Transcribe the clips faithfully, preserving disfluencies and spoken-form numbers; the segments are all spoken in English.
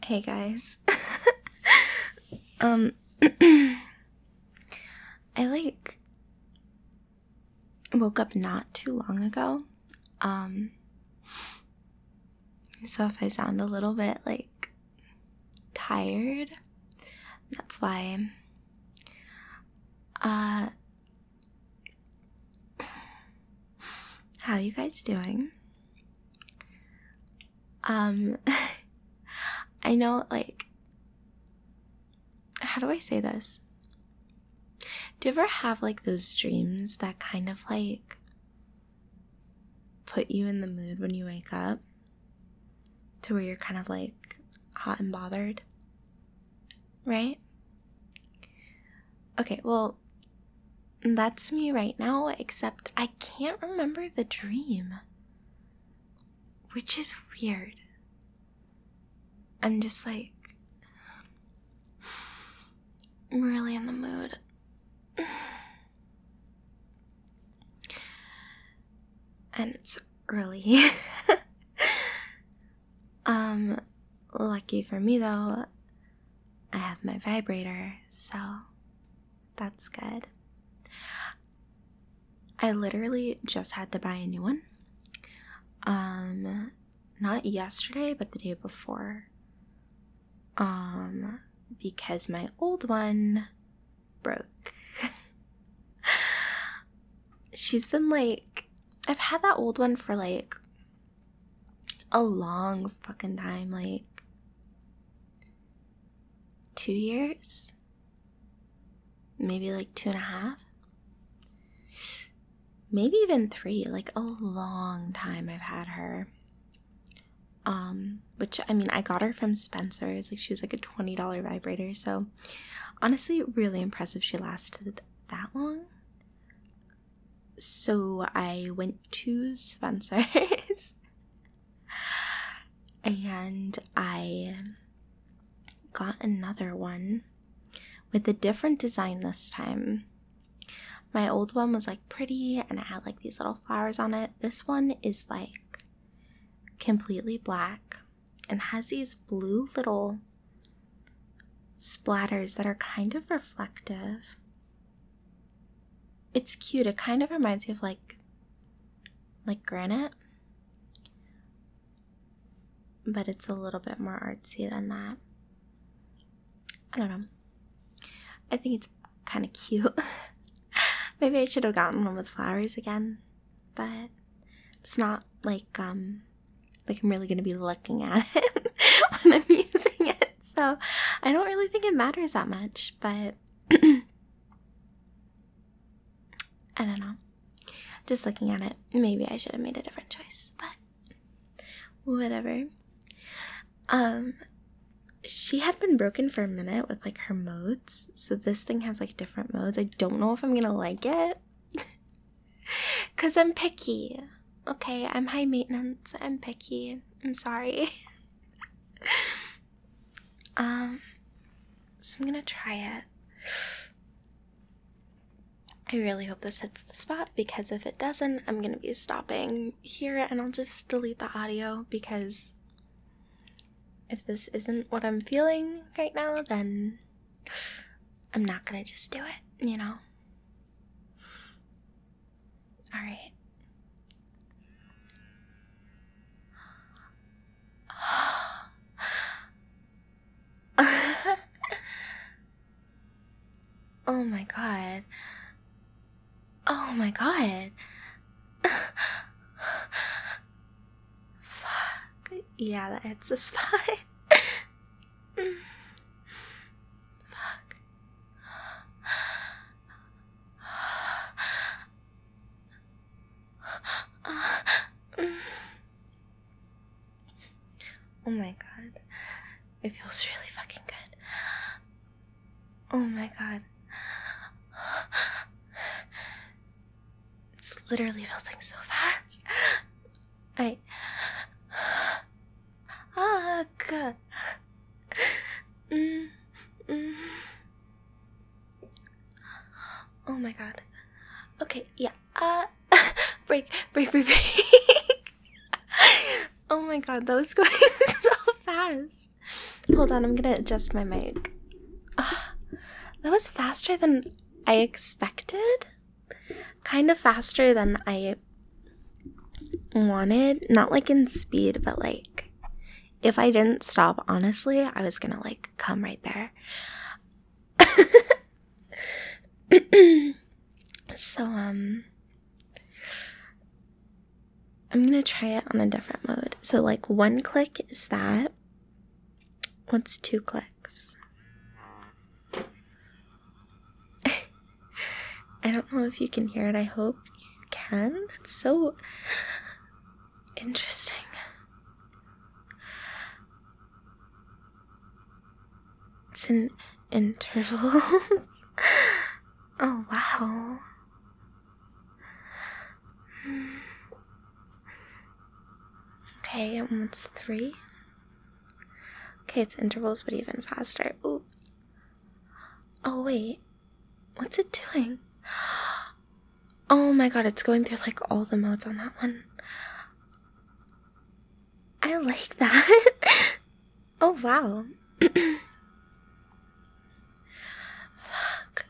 Hey guys. um I like woke up not too long ago. Um so if I sound a little bit like tired, that's why. Uh how you guys doing? Um I know, like, how do I say this? Do you ever have, like, those dreams that kind of, like, put you in the mood when you wake up? To where you're kind of, like, hot and bothered? Right? Okay, well, that's me right now, except I can't remember the dream. Which is weird. I'm just, like, I'm really in the mood. And it's early. um, lucky for me though, I have my vibrator, so that's good. I literally just had to buy a new one. Um, not yesterday, but the day before. Um, because my old one broke. She's been like, I've had that old one for like a long fucking time, like two years, maybe like two and a half, maybe even three, like a long time I've had her. Um, which, I mean, I got her from Spencer's, like she was like a twenty dollars vibrator, so honestly, really impressive she lasted that long. So I went to Spencer's and I got another one with a different design this time. My old one was like pretty and it had like these little flowers on it. This one is like completely black and has these blue little splatters that are kind of reflective. It's cute. It kind of reminds me of like like granite, but it's a little bit more artsy than that. I don't know. I think it's kind of cute. Maybe I should have gotten one with flowers again, but it's not like um like I'm really gonna be looking at it when I'm using it, so I don't really think it matters that much. But I don't know. Just looking at it, maybe I should have made a different choice, but whatever. Um, she had been broken for a minute with like her modes, so this thing has like different modes. I don't know if I'm gonna like it, cause I'm picky. Okay, I'm high maintenance. I'm picky. I'm sorry. um, so I'm gonna try it. I really hope this hits the spot, because if it doesn't, I'm gonna be stopping here and I'll just delete the audio, because if this isn't what I'm feeling right now, then I'm not gonna just do it, you know? Alright. Oh my god. Oh my god. Fuck. Yeah, that hits the spot. Fuck. Oh my god. It feels really fucking good. Oh my god. It's literally building so fast. I... Ah, god. Mm, mm. Oh my god. Okay, yeah. Uh, break, break, break, break. Oh my god, that was going so fast. Hold on, I'm gonna adjust my mic. Uh, that was faster than I expected. Kind of faster than I wanted. Not like in speed, but like if I didn't stop, honestly, I was gonna like come right there. So, um, I'm gonna try it on a different mode. So, like, one click is that. What's two clicks? I don't know if you can hear it. I hope you can. That's so interesting. It's in intervals. Oh, wow. Okay, and what's three? Okay, it's intervals, but even faster. Ooh. Oh, wait. What's it doing? Oh my god, it's going through, like, all the modes on that one. I like that. Oh, wow. Fuck.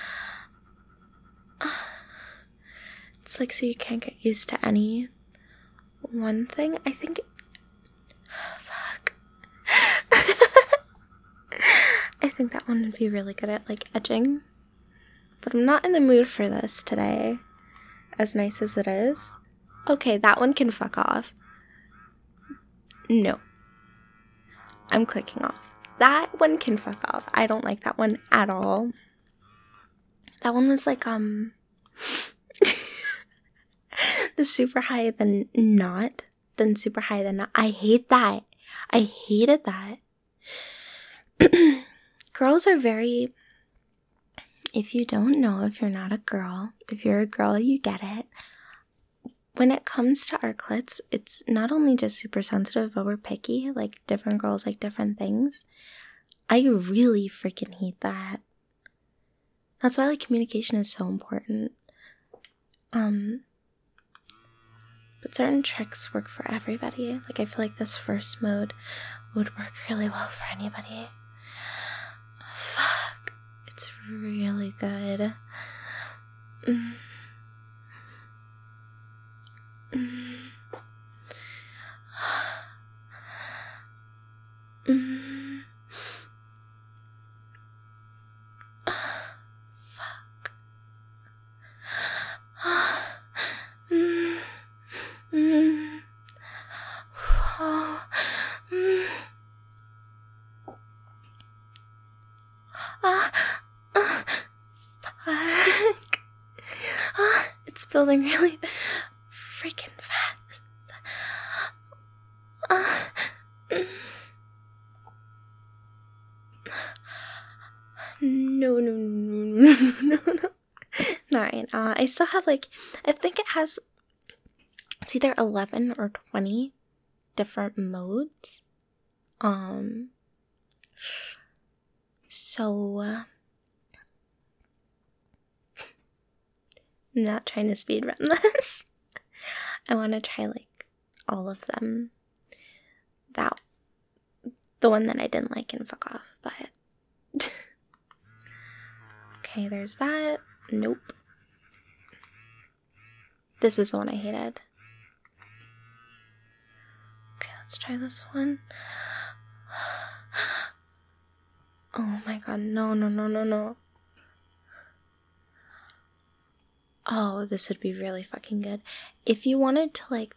It's like so you can't get used to any one thing. I think... Fuck. I think that one would be really good at, like, edging. But I'm not in the mood for this today. As nice as it is. Okay, that one can fuck off. No. I'm clicking off. That one can fuck off. I don't like that one at all. That one was like, um... the super high, then not. Then super high, then not. I hate that. I hated that. Girls are very... If you don't know, if you're not a girl, if you're a girl, you get it. When it comes to our clits, it's not only just super sensitive, but we're picky. Like, different girls like different things. I really freaking hate that. That's why, like, communication is so important. Um, but certain tricks work for everybody. Like, I feel like this first mode would work really well for anybody. Fuck. It's really good. Mm. Mm. Mm. Fuck. Mm. Mm. Oh. Mm. Ah. Ah. Fuck. Ah. It's building really freaking fast. Ah. Mm. No, no, no, no, no, no. Nine. Uh, I still have, like, I think it has, it's either eleven or twenty different modes. Um, so, uh, I'm not trying to speedrun this. I want to try, like, all of them. That, the one that I didn't like can fuck off, but... Okay, there's that. Nope. This was the one I hated. Okay, let's try this one. Oh my god, no, no, no, no, no. Oh, this would be really fucking good. If you wanted to, like...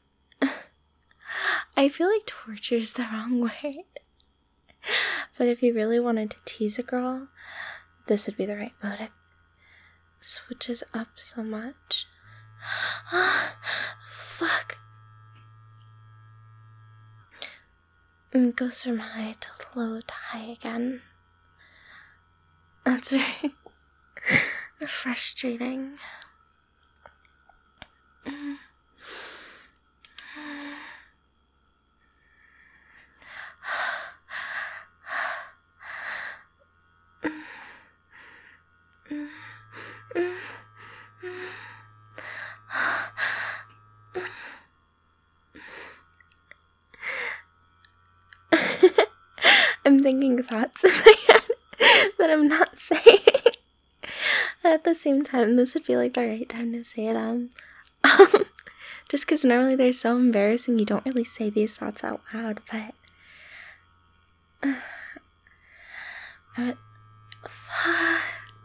I feel like torture is the wrong word. But if you really wanted to tease a girl, this would be the right mode. It switches up so much. Fuck. And it goes from high to low to high again. That's very frustrating. I'm thinking thoughts in my head that I'm not saying. At the same time, this would be like the right time to say them. Um, just because normally they're so embarrassing, you don't really say these thoughts out loud, but... Uh, but fuck.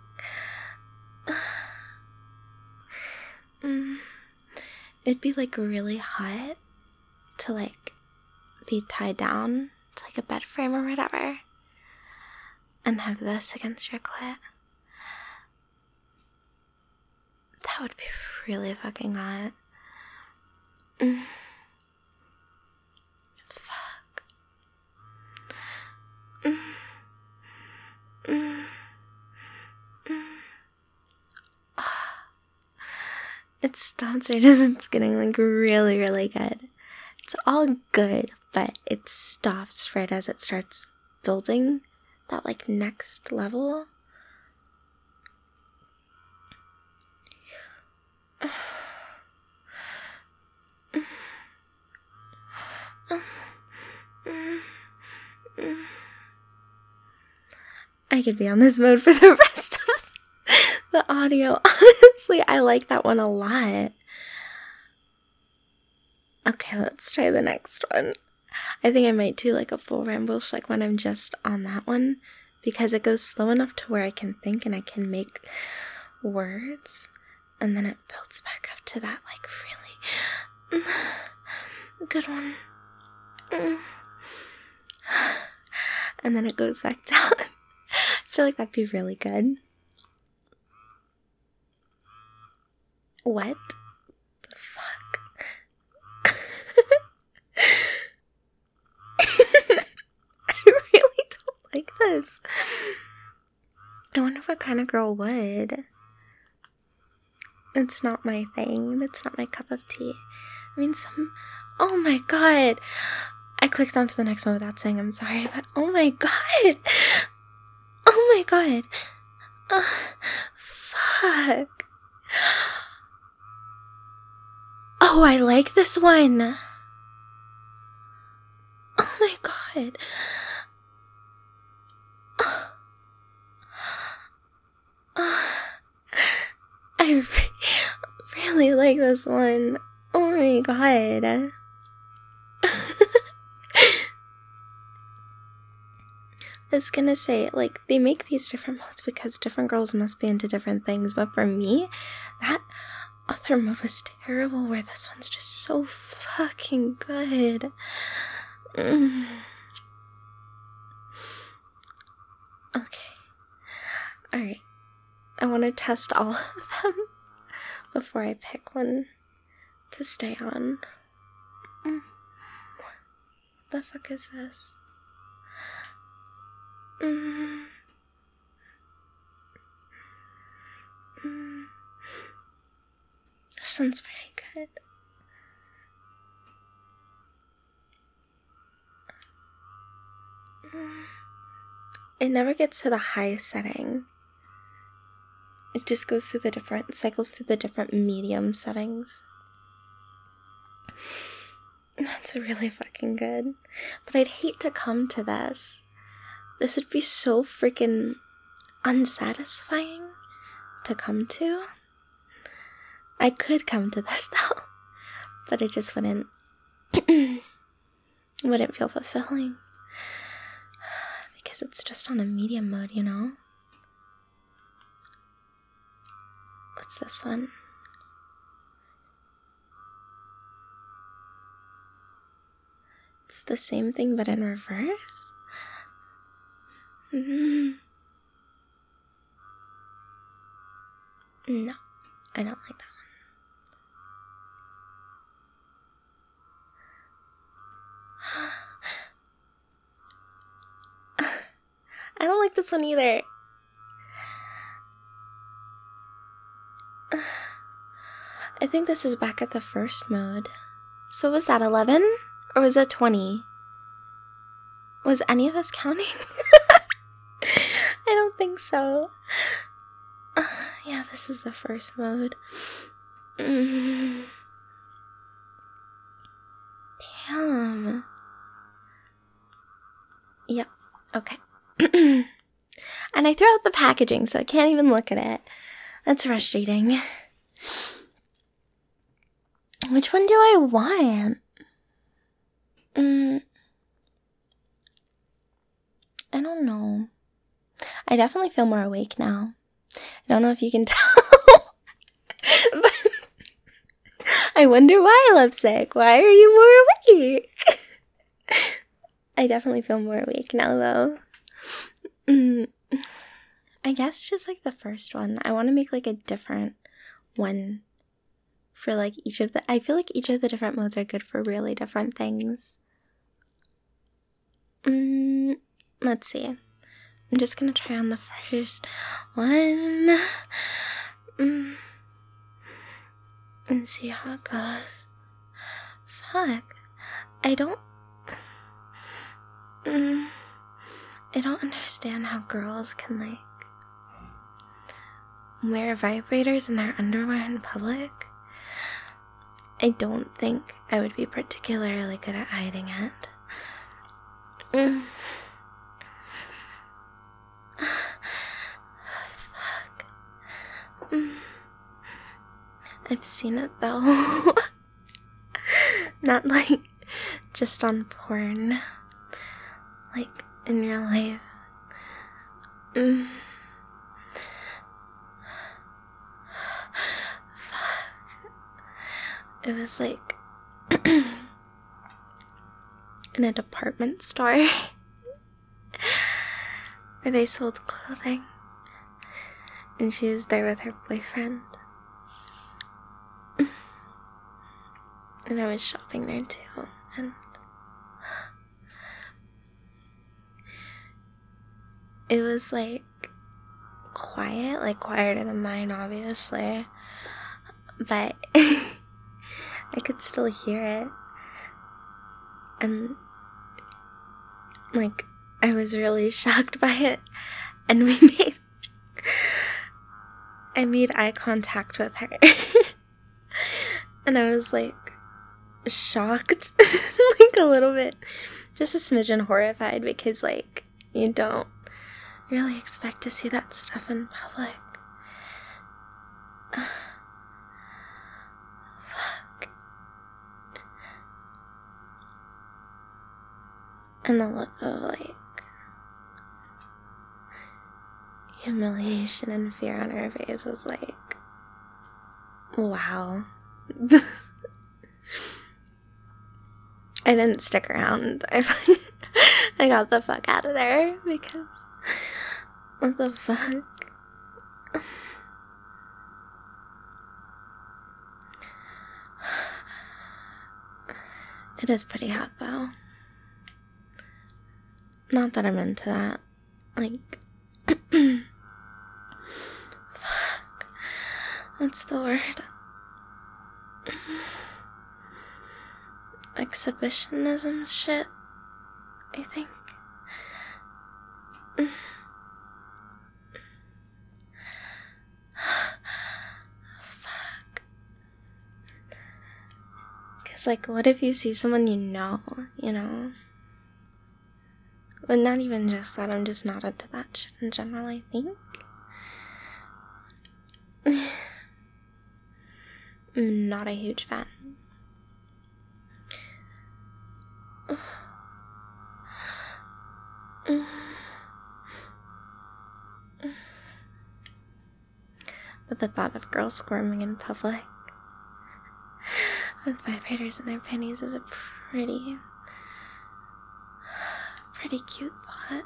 Mm. It'd be like really hot to like be tied down to like a bed frame or whatever and have this against your clit. That would be really fucking hot. Mm. Fuck. Mm. Mm. Mm. It stops right as it's getting like really, really good. It's all good, but it stops right as it starts building that like next level. I could be on this mode for the rest of the audio. Honestly, I like that one a lot. Okay, let's try the next one. I think I might do like a full ramble like when I'm just on that one, because it goes slow enough to where I can think and I can make words, and then it builds back up to that like really good one. And then it goes back down. I feel like that'd be really good. What the fuck? I really don't like this. I wonder what kind of girl would. It's not my thing. That's not my cup of tea. I mean, some... Oh my god. I clicked onto the next one without saying I'm sorry, but oh my god. Oh my god. Uh, fuck. Oh, I like this one. Oh my god. Uh, I re- really like this one. Oh my god. I was gonna say, like, they make these different modes because different girls must be into different things, but for me, that other mode was terrible, where this one's just so fucking good. Mm. Okay. Alright. I want to test all of them before I pick one to stay on. Mm. What the fuck is this? Mm. Mm. This one's pretty good. Mm. It never gets to the highest setting. It just goes through the different, cycles through the different medium settings. That's really fucking good. But I'd hate to come to this. This would be so freaking unsatisfying to come to. I could come to this though, but it just wouldn't, wouldn't feel fulfilling. Because it's just on a medium mode, you know? What's this one? It's the same thing but in reverse? Mm-hmm. No, I don't like that one. I don't like this one either. I think this is back at the first mode. So was that eleven? Or was that twenty? Was any of us counting? I don't think so. Uh, yeah, this is the first mode. Mm. Damn. Yep, Okay. And I threw out the packaging, so I can't even look at it. That's frustrating. Which one do I want? Mm, I don't know. I definitely feel more awake now. I don't know if you can tell. But I wonder why, Lovesick. Why are you more awake? I definitely feel more awake now, though. Mm, I guess just like the first one. I want to make like a different one for like each of the... I feel like each of the different modes are good for really different things. Mm, let's see. I'm just gonna try on the first one. Mm, and see how it goes. Fuck. I don't... Mm, I don't understand how girls can, like, wear vibrators in their underwear in public. I don't think I would be particularly good at hiding it. Mm. Fuck. Mm. I've seen it though. Not like just on porn. Like in real life. Mm. Fuck. It was like in a department store where they sold clothing, and she was there with her boyfriend, and I was shopping there too, and it was like quiet, like quieter than mine obviously, but I could still hear it. And like I was really shocked by it, and we made I made eye contact with her. And I was like shocked, like a little bit, just a smidgen horrified, because like you don't really expect to see that stuff in public. Fuck. And the look of like humiliation and fear on her face was like, wow. I didn't stick around. I, I got the fuck out of there, because what the fuck? It is pretty hot though. Not that I'm into that. Like, fuck. What's the word? Exhibitionism shit, I think. Fuck. Cause like, what if you see someone you know, you know? But not even just that, I'm just not into that shit in general, I think. I'm not a huge fan. But the thought of girls squirming in public with vibrators in their panties is a pretty, pretty cute thought.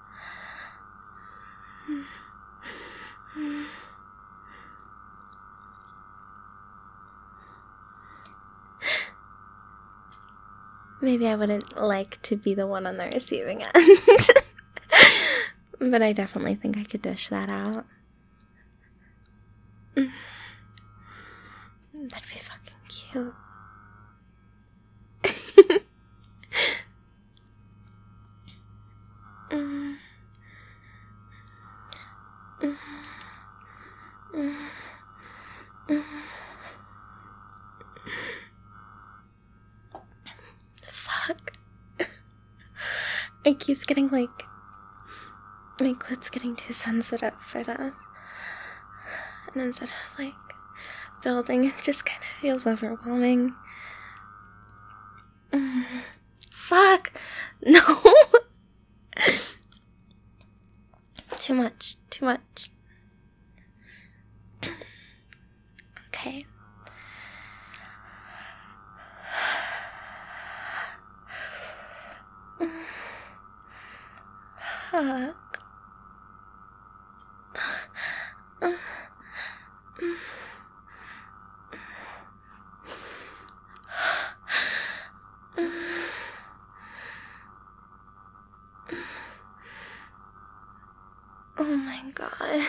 Maybe I wouldn't like to be the one on the receiving end. But I definitely think I could dish that out. That'd be fucking cute. mm. Mm. Mm. Mm. Fuck. It keeps getting like my clit's getting too sensitive for this. And instead of, like, building, it just kind of feels overwhelming. Mm. Fuck! No! Too much. Too much. Okay. Fuck. Oh my god.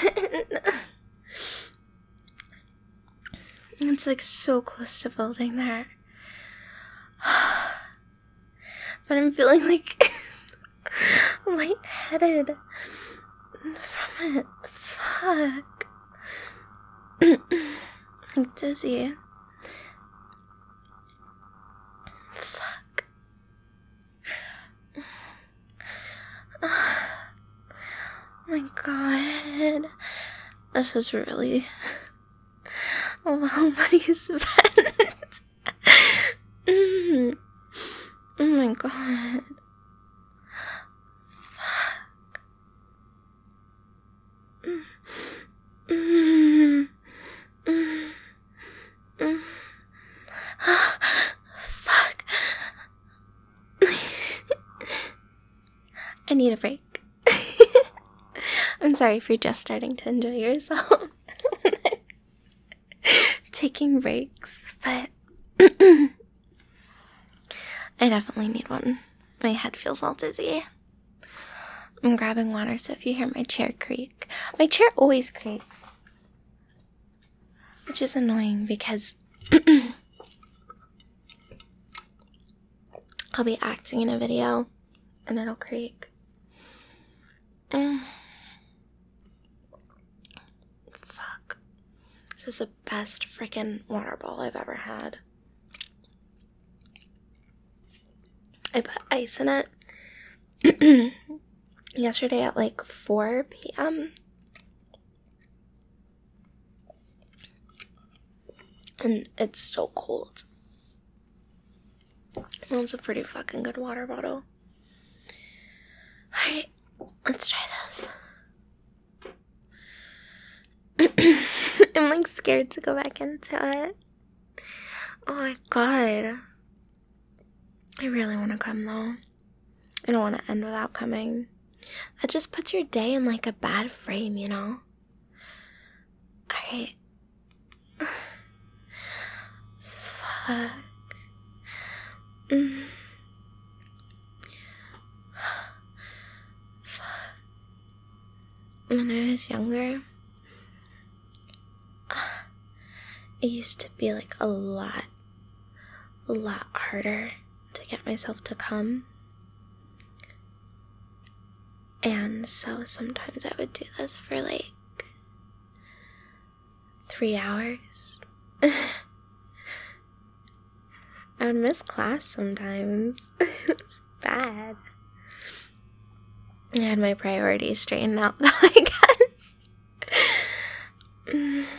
It's like so close to building there. But I'm feeling like lightheaded from it. Fuck. Like dizzy. Fuck. Oh my god. This was really a well money spent. mm. Oh my god. Fuck. Mm. Mm. Mm. Mm. Fuck. I need a break. I'm sorry if you're just starting to enjoy yourself. Taking breaks, but I definitely need one. My head feels all dizzy. I'm grabbing water, so if you hear my chair creak, my chair always creaks, which is annoying because I'll be acting in a video and it'll creak. Mm. Fuck. This is the best freaking water bowl I've ever had. I put ice in it yesterday at like four p.m. and it's still cold. Well, it's a pretty fucking good water bottle. Alright, let's try this. I'm like scared to go back into it. Oh my god. I really want to come though. I don't want to end without coming. That just puts your day in like a bad frame, you know? Alright. Fuck. Mm. Fuck. When I was younger, it used to be like a lot, a lot harder to get myself to come. And so sometimes I would do this for like three hours. I would miss class sometimes. It's bad. I had my priorities straightened out though, I guess. Mm.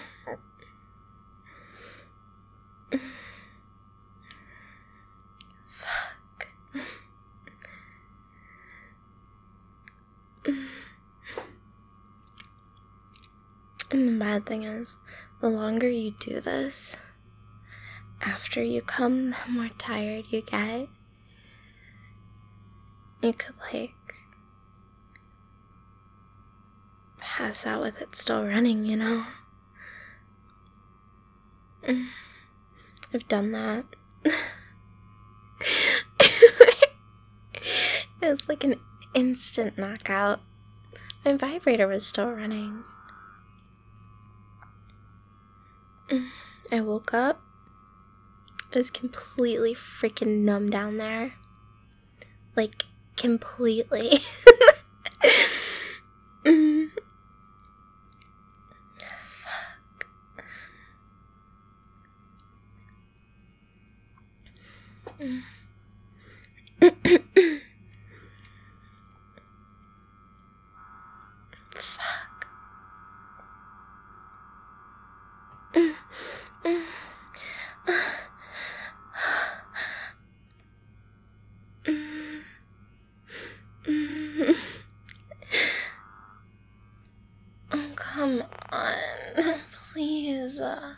Fuck. And the bad thing is, the longer you do this, after you come, the more tired you get. You could, like, pass out with it still running, you know? I've done that. It was like an instant knockout. My vibrator was still running. I woke up. I was completely freaking numb down there. Like, completely. mm. Fuck. Mm. please. Uh...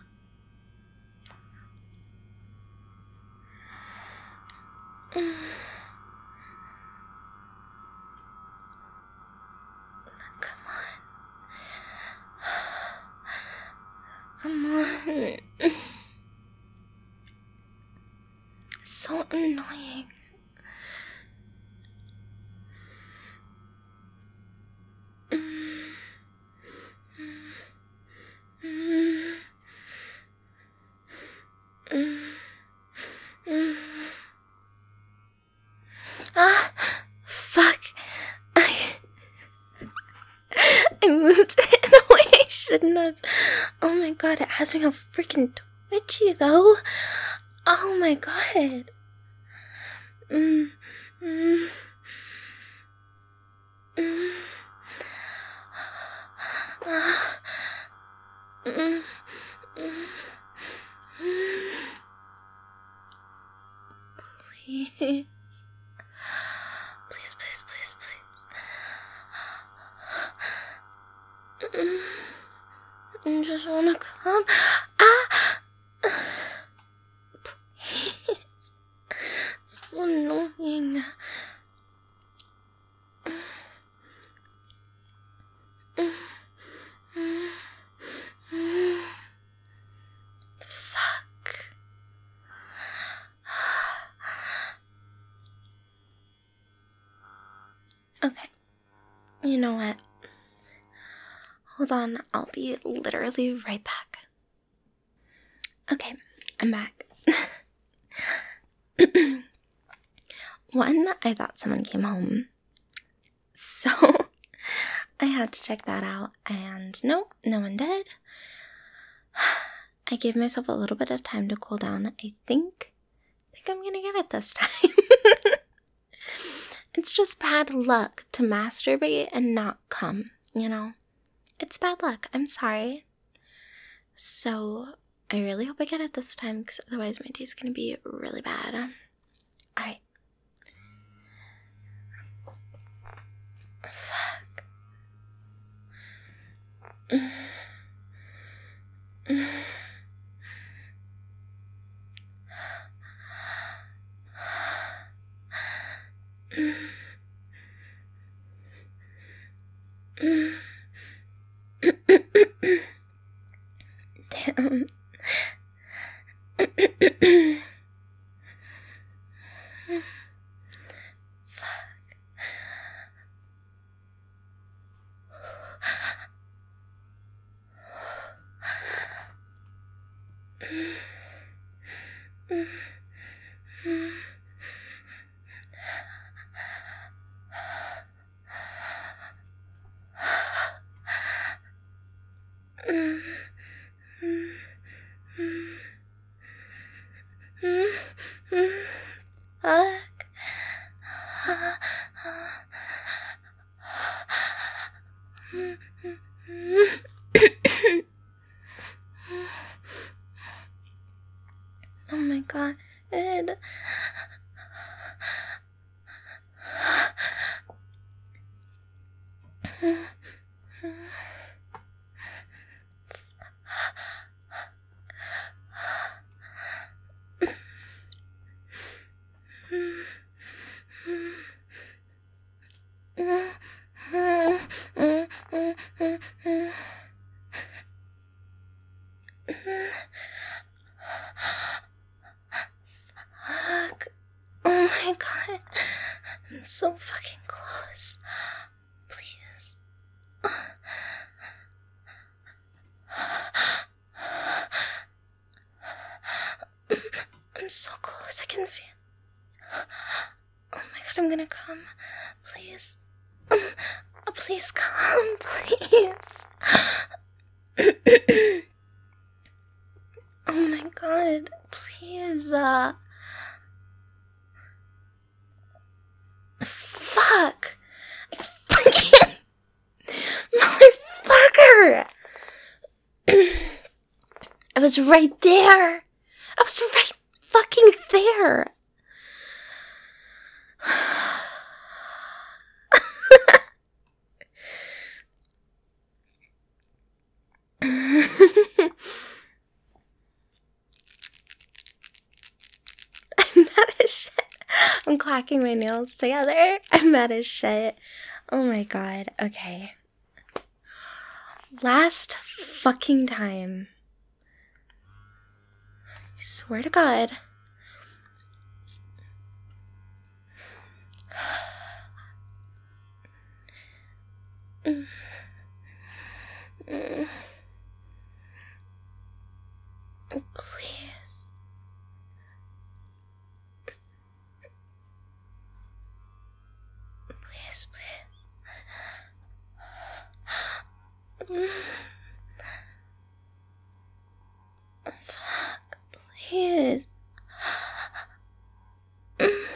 Come on. Come on. It's so annoying. Ah, fuck. I, I moved it in a way I shouldn't have. Oh my god, it has me all freaking twitchy though. Oh my god. Mm, mm, mm, ah, mm, mm, mm. Please. Please, please, please, please. I just wanna come. Ah! Please. So annoying. Fuck. Okay. You know what? Hold on, I'll be literally right back. Okay, I'm back. One, I thought someone came home. So, I had to check that out, and no, no one did. I gave myself a little bit of time to cool down. I think, I think I'm gonna get it this time. It's just bad luck to masturbate and not come, you know? It's bad luck. I'm sorry. So, I really hope I get it this time, because otherwise my day's gonna be really bad. Alright. Fuck. Mm. Mm. Mm. Damn. Fuck. Fuck. Oh my god, Ed. Fuck. Oh my god. I'm so fucking close. Please. I'm so close. I can feel. Oh my god, I'm gonna come. Please. Oh, please come, please. Oh my god, please. Uh... Fuck. I fucking. Motherfucker. I was right there. I was right fucking there. mad as shit. I'm clacking my nails together. I'm mad as shit. Oh my god. Okay. Last fucking time. I swear to God. Mm. Mm. Please. Please, please. Mm. Fuck, please. Mm.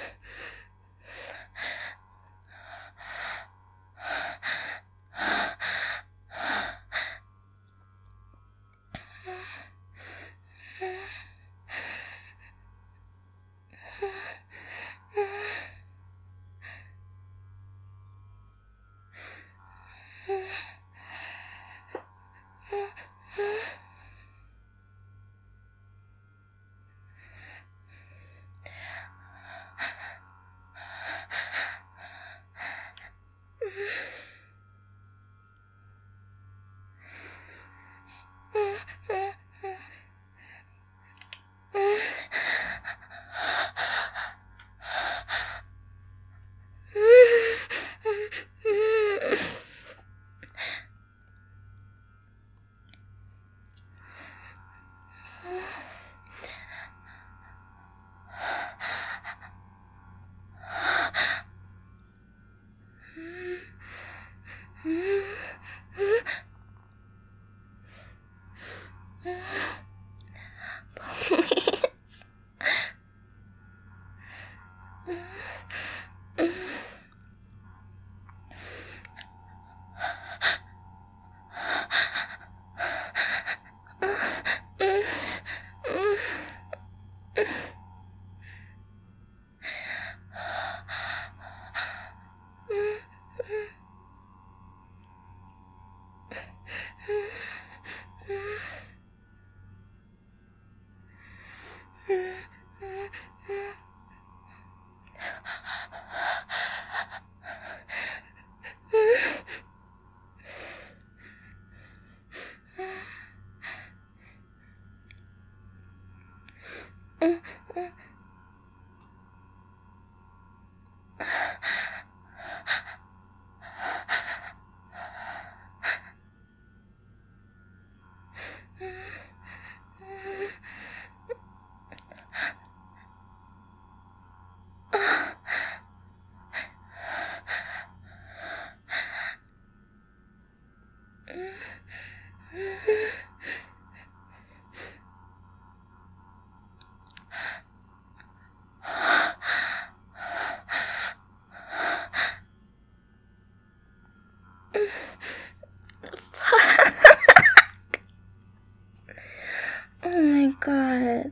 Oh my god.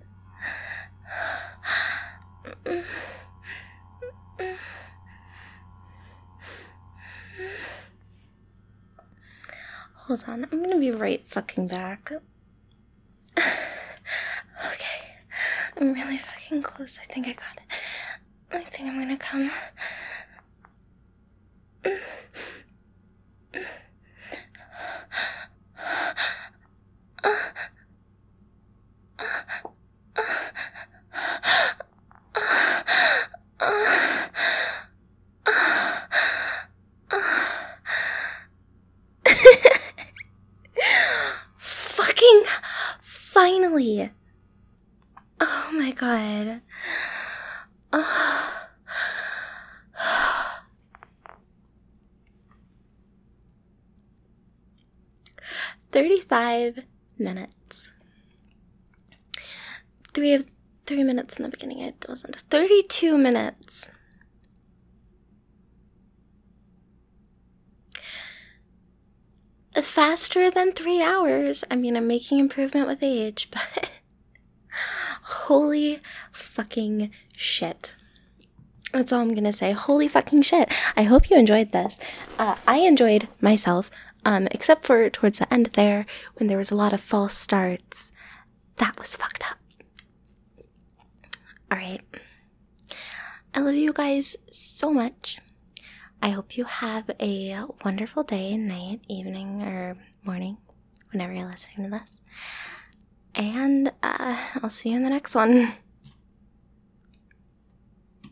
Hold on, I'm gonna be right fucking back. Okay. I'm really fucking close. I think I got it. I think I'm gonna come. Fucking finally. Oh my god. Oh. Thirty-five minutes. Three of three minutes in the beginning. It wasn't. Thirty-two minutes. Faster than three hours. I mean, I'm making improvement with age, but holy fucking shit. That's all I'm gonna say. Holy fucking shit. I hope you enjoyed this. Uh, I enjoyed myself, um, except for towards the end there, when there was a lot of false starts. That was fucked up. Alright. I love you guys so much. I hope you have a wonderful day, night, evening, or morning, whenever you're listening to this. And uh, I'll see you in the next one.